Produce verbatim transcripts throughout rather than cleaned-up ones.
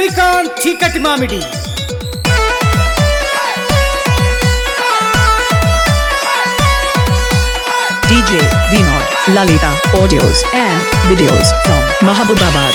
శ్రీకాంత్ చీకటి మామిడి. D J Vinod, Lalita audios and videos from Mahabubabad.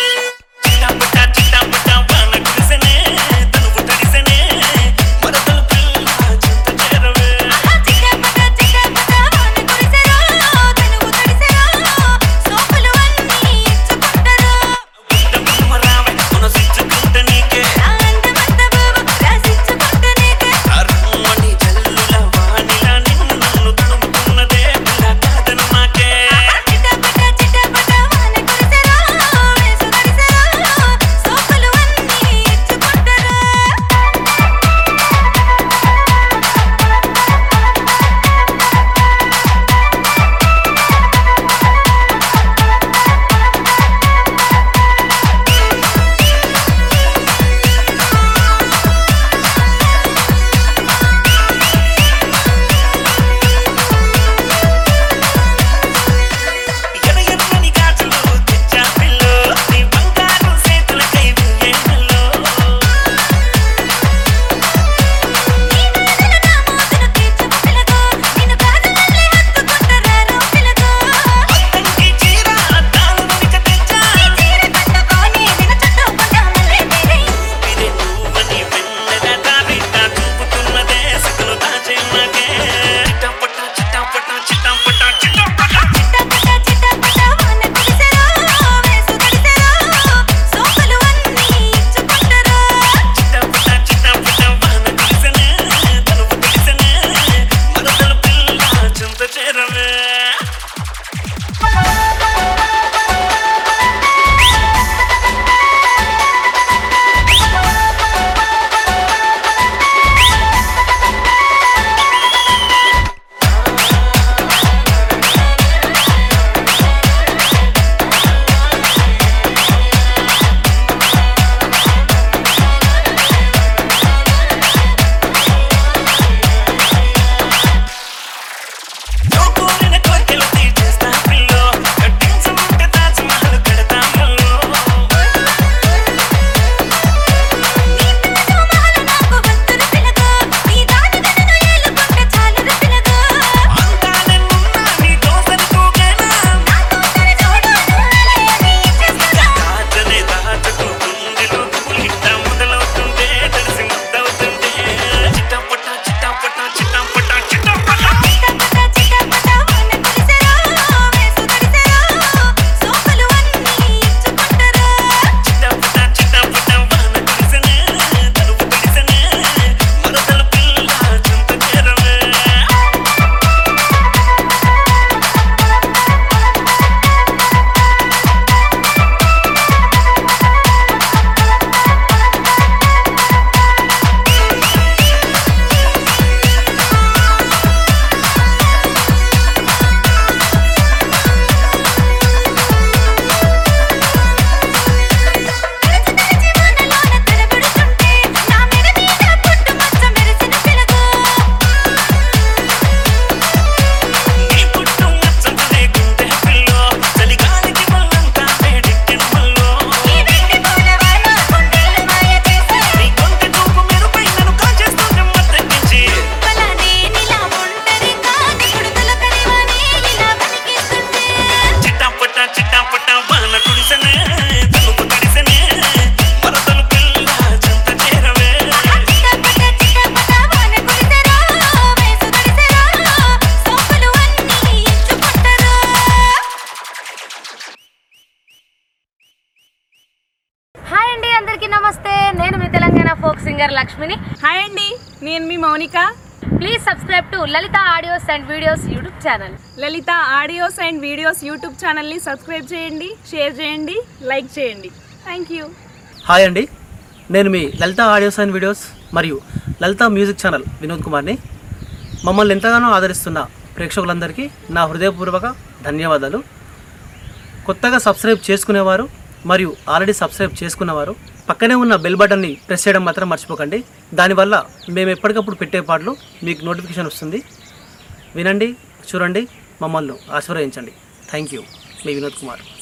నమస్తే, నేను మీ తెలంగాణ ఫోక్ సింగర్ లక్ష్మిని. హాయ్ అండి, నేను మీ Mounika. Please subscribe to Lalitha audios and videos YouTube channel. Lalitha audios and videos YouTube ఛానల్ని సబ్స్క్రైబ్ చేయండి, షేర్ చేయండి, లైక్ చేయండి. Thank you. హాయ్ అండి, నేను మీ లలిత ఆడియోస్ అండ్ వీడియోస్ మరియు లలిత మ్యూజిక్ ఛానల్ వినోద్ కుమార్ని. మమ్మల్ని ఎంతగానో ఆదరిస్తున్న ప్రేక్షకులందరికీ నా హృదయపూర్వక ధన్యవాదాలు. కొత్తగా సబ్స్క్రైబ్ చేసుకునేవారు మరియు ఆల్రెడీ సబ్స్క్రైబ్ చేసుకున్నవారు పక్కనే ఉన్న బెల్ బటన్ని ప్రెస్ చేయడం మాత్రం మర్చిపోకండి. దానివల్ల మేము ఎప్పటికప్పుడు పెట్టే పాటలు మీకు నోటిఫికేషన్ వస్తుంది. వినండి, చూడండి, మమ్మల్ని ఆశీర్వదించండి. Thank you. మీ వినోద్ కుమార్.